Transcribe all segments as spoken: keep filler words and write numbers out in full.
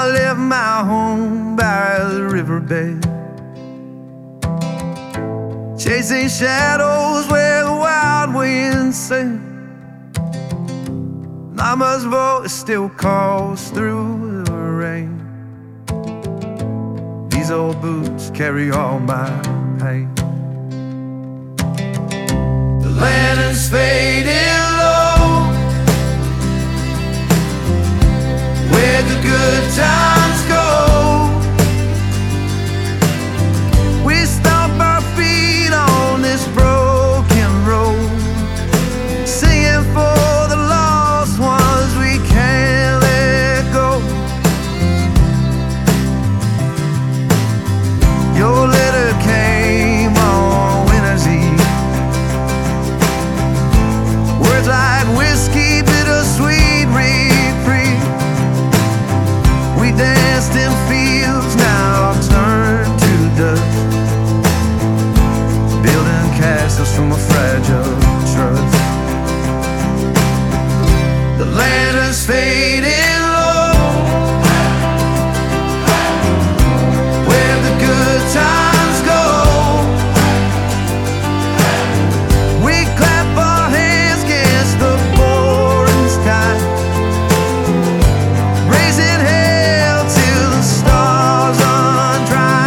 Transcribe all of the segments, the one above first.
I left my home by the riverbed, chasing shadows where the wild winds sing. Mama's voice still calls through the rain. These old boots carry all my pain. The lantern's fading low, where the good times go. We stomp our feet on this broken road, singing for the lost ones we can't let go. Your letter came on winter's eve, words like whiskey, bittersweet reprieve. We danced in fields now turned to dust, building castles from a fragile trust. The lantern's fading low, where the good times go. We clap our hands against the pouring sky, raising hell till the stars run dry.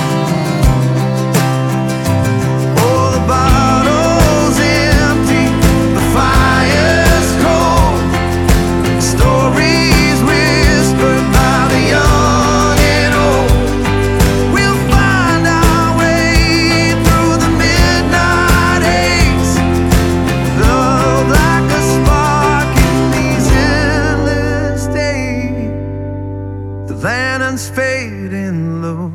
Oh, the bottle's empty, the fire's cold, stories whispered by the young and old. We'll find our way through the midnight haze, love like a spark in these endless days. The lantern's fading low,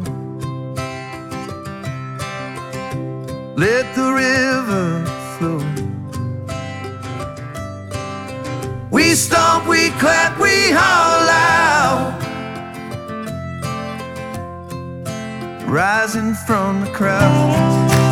let the river flow. We stomp, we clap, we howl out, rising from the crowd.